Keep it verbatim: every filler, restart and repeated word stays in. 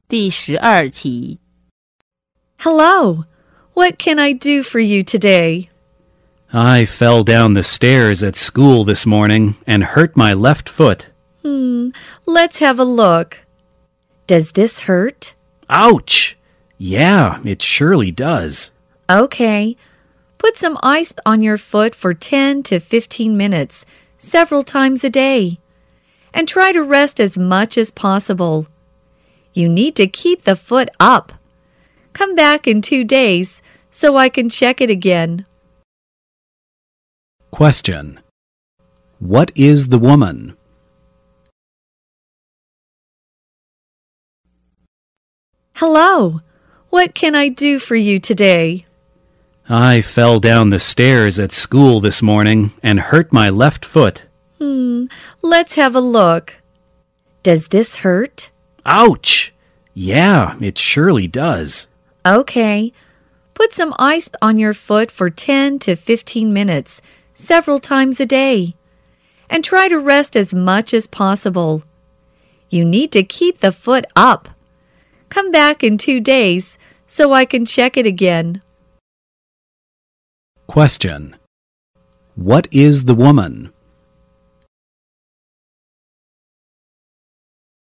第十二题 Hello, what can I do for you today? I fell down the stairs at school this morning and hurt my left foot. Hmm, let's have a look. Does this hurt? Ouch! Yeah, it surely does. Okay. Put some ice on your foot for ten to fifteen minutes, several times a day. And try to rest as much as possible. You need to keep the foot up. Come back in two days so I can check it again. Question. What is the woman? Hello, what can I do for you today? I fell down the stairs at school this morning and hurt my left foot. Hmm, let's have a look. Does this hurt? Ouch! Yeah, it surely does. Okay. Put some ice on your foot for ten to fifteen minutes, several times a day. And try to rest as much as possible. You need to keep the foot up. Come back in two days so I can check it again. Question. What is the woman?